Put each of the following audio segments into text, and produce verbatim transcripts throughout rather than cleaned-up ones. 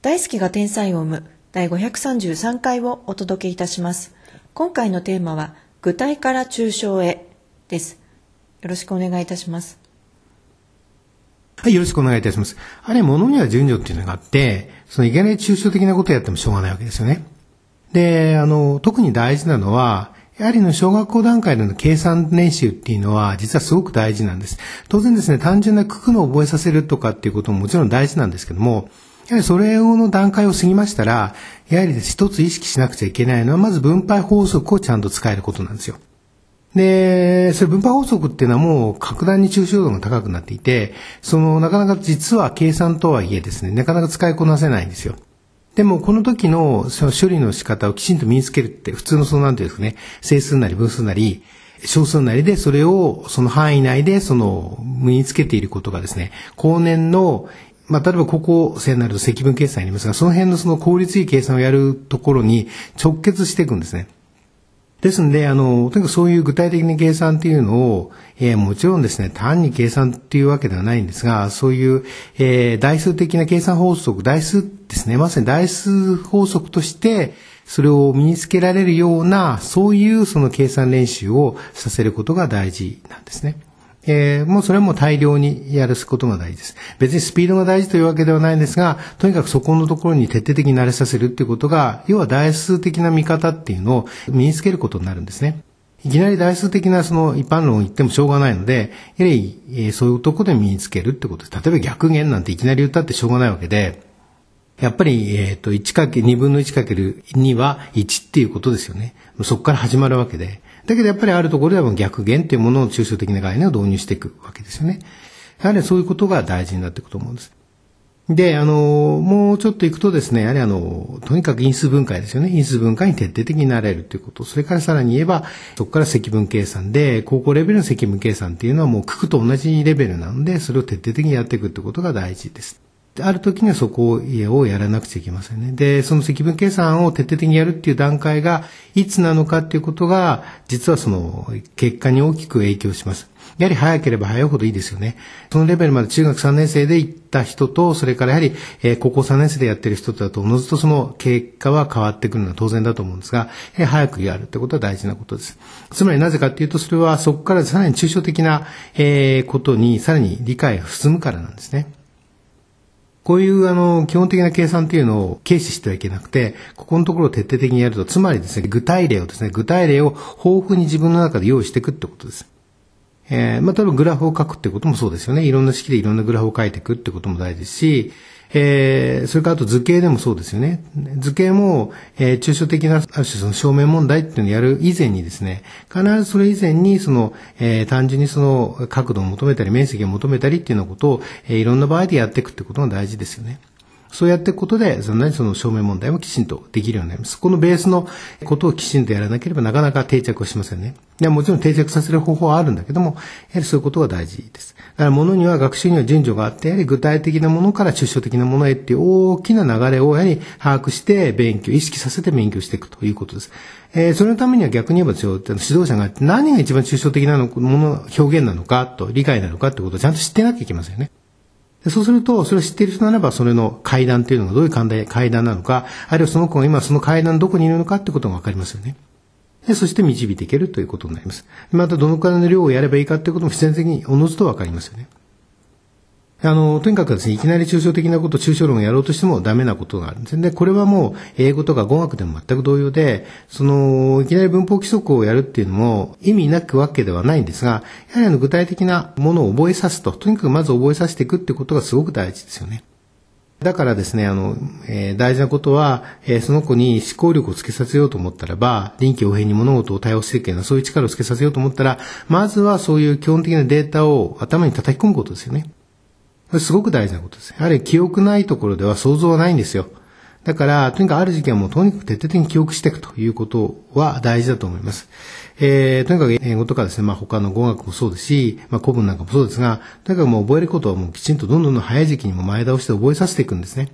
大好きが天才を生むだいごひゃくさんじゅうさんかいをお届けいたします。今回のテーマは具体から抽象へです。よろしくお願いいたします。 はい、よろしくお願いいたします。あれ、物には順序っていうのがあって、そのいきなり抽象的なことをやってもしょうがないわけですよね。で、あの、特に大事なのは、やはりの小学校段階での計算練習っていうのは実はすごく大事なんです。当然ですね、単純な九九の覚えさせるとかっていうことももちろん大事なんですけども、やはりそれの段階を過ぎましたら、やはり一つ意識しなくちゃいけないのは、まず分配法則をちゃんと使えることなんですよ。で、それ分配法則っていうのはもう格段に抽象度が高くなっていて、そのなかなか実は計算とはいえですね、なかなか使いこなせないんですよ。でもこの時のその処理の仕方をきちんと身につけるって普通のそのなんていうんですかね、整数なり分数なり小数なりでそれをその範囲内でその身につけていることがですね、後年のまあ、例えば高校生になると積分計算ありますが、その辺のその効率いい計算をやるところに直結していくんですね。ですので、あの、とにかくそういう具体的な計算っていうのを、えー、もちろんですね、単に計算っていうわけではないんですが、そういう、えー、代数的な計算法則、代数ですね、まさに代数法則として、それを身につけられるような、そういうその計算練習をさせることが大事なんですね。えー、もうそれはもう大量にやることが大事です。別にスピードが大事というわけではないんですが、とにかくそこのところに徹底的に慣れさせるっていうことが、要は代数的な見方っていうのを身につけることになるんですね。いきなり代数的なその一般論を言ってもしょうがないので、やはり、えー、そういうところで身につけるってことです。例えば逆減なんていきなり言ったってしょうがないわけで、やっぱり、えっと、いちかけるにぶんのいちかけるにはいちっていうことですよね。そこから始まるわけで。だけどやっぱりあるところでは逆減っていうものの抽象的な概念を導入していくわけですよね。やはりそういうことが大事になっていくと思うんです。で、あの、もうちょっといくとですね、やはりあの、とにかく因数分解ですよね。因数分解に徹底的になれるということ。それからさらに言えば、そこから積分計算で、高校レベルの積分計算っていうのはもう九九と同じレベルなので、それを徹底的にやっていくということが大事です。ある時にはそこをやらなくちゃいけませんね。で、その積分計算を徹底的にやるっていう段階がいつなのかっていうことが、実はその結果に大きく影響します。やはり早ければ早いほどいいですよね。そのレベルまで中学さんねん生で行った人と、それからやはり高校さんねん生でやってる人とだと、おのずとその結果は変わってくるのは当然だと思うんですが、早くやるってことは大事なことです。つまりなぜかっていうと、それはそこからさらに抽象的なことにさらに理解が進むからなんですね。こういうあの基本的な計算っていうのを軽視してはいけなくて、ここのところを徹底的にやると、つまりですね、具体例をですね、具体例を豊富に自分の中で用意していくってことです。えー、まあ、例えばグラフを書くってこともそうですよね。いろんな式でいろんなグラフを書いていくってことも大事ですし、えー、それからあと図形でもそうですよね。図形も、えー、抽象的な、ある種その証明問題っていうのをやる以前にですね、必ずそれ以前にその、えー、単純にその角度を求めたり面積を求めたりっていうようなことを、えー、いろんな場合でやっていくってことが大事ですよね。そうやっていくことで、その、その証明問題もきちんとできるようになります。このベースのことをきちんとやらなければなかなか定着はしませんね。いや、もちろん定着させる方法はあるんだけども、やはりそういうことが大事です。だから物には学習には順序があって、やはり具体的なものから抽象的なものへっていう大きな流れをやはり把握して勉強、意識させて勉強していくということです。えー、そのためには逆に言えばですよ、指導者が何が一番抽象的なのもの、表現なのかと、理解なのかってことをちゃんと知ってなきゃいけませんよね。そうすると、それを知っている人ならば、それの階段というのがどういう階段なのか、あるいはその子が今その階段のどこにいるのかってことがわかりますよね。で、そして導いていけるということになります。また、どのくらいの量をやればいいかっていうことも必然的におのずとわかりますよね。あの、とにかくですね、いきなり抽象的なこと、抽象論をやろうとしてもダメなことがあるんですね。で、これはもう英語とか語学でも全く同様で、その、いきなり文法規則をやるっていうのも意味なくわけではないんですが、やはりあの具体的なものを覚えさすと、とにかくまず覚えさせていくってことがすごく大事ですよね。だからですね、あの、えー、大事なことは、えー、その子に思考力をつけさせようと思ったらば、臨機応変に物事を対応していくような、そういう力をつけさせようと思ったら、まずはそういう基本的なデータを頭に叩き込むことですよね。これすごく大事なことです。やはり記憶ないところでは想像はないんですよ。だから、とにかくある時期はもうとにかく徹底的に記憶していくということは大事だと思います。えー、とにかく英語とかですね、まあ他の語学もそうですし、まあ古文なんかもそうですが、とにかくもう覚えることはもうきちんとどんどんどん早い時期にも前倒して覚えさせていくんですね。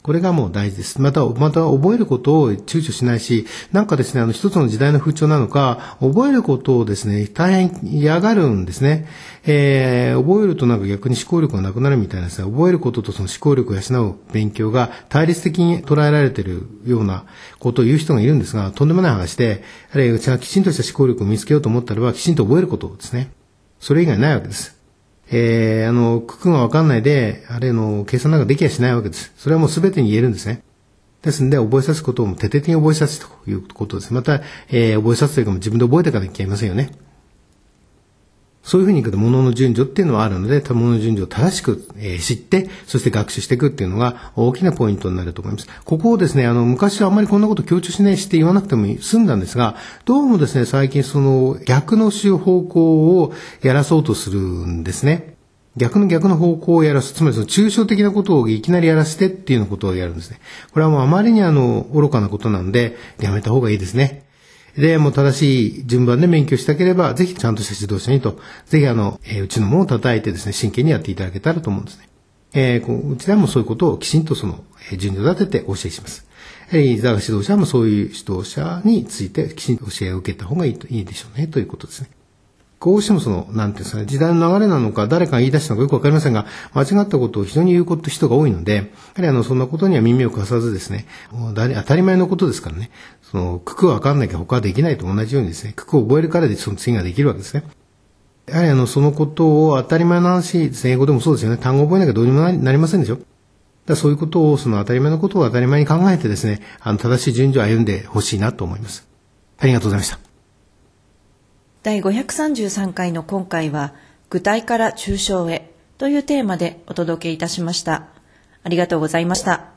これがもう大事です。また、また覚えることを躊躇しないし、なんかですね、あの一つの時代の風潮なのか、覚えることをですね、大変嫌がるんですね。えー、覚えるとなんか逆に思考力がなくなるみたいなですね、覚えることとその思考力を養う勉強が対立的に捉えられているようなことを言う人がいるんですが、とんでもない話で、あるいはうちがきちんとした思考力を見つけようと思ったらば、きちんと覚えることですね。それ以外ないわけです。えー、あの、九九がわかんないで、あれの、計算なんかできやしないわけです。それはもうすべてに言えるんですね。ですので、覚えさすことをも徹底的に覚えさすということです。また、えー、覚えさすというかも自分で覚えていかなきゃいけませんよね。そういうふうにいくと、物の順序っていうのはあるので、物の順序を正しく、えー、知って、そして学習していくっていうのが大きなポイントになると思います。ここをですね、あの、昔はあんまりこんなこと強調しないして言わなくても済んだんですが、どうもですね、最近その逆の方向をやらそうとするんですね。逆の逆の方向をやらす。つまりその抽象的なことをいきなりやらせてっていうようなことをやるんですね。これはもうあまりにあの、愚かなことなんで、やめた方がいいですね。で、もう正しい順番で勉強したければ、ぜひちゃんとした指導者にと、ぜひあの、えー、うちのものを叩いてですね、真剣にやっていただけたらと思うんですね。えー、こううちでもそういうことをきちんとその、えー、順序立ててお教えします。えー、座学指導者もそういう指導者についてきちんと教えを受けた方がいいと、いいでしょうね、ということですね。こうしてもその、なんていうんですかね、時代の流れなのか、誰かが言い出したのかよくわかりませんが、間違ったことを非常に言うこと、人が多いので、やはりあの、そんなことには耳を貸さずですね、もう当たり前のことですからね、その、九九わかんなきゃ他はできないと同じようにですね、九九を覚えるからでその次ができるわけですね。やはりあの、そのことを当たり前の話ですね、英語でもそうですよね、単語を覚えなきゃどうにもなりませんでしょ。だからそういうことを、その当たり前のことを当たり前に考えてですね、あの、正しい順序を歩んでほしいなと思います。ありがとうございました。 だいごひゃくさんじゅうさんかいの今回は、具体から抽象へというテーマでお届けいたしました。ありがとうございました。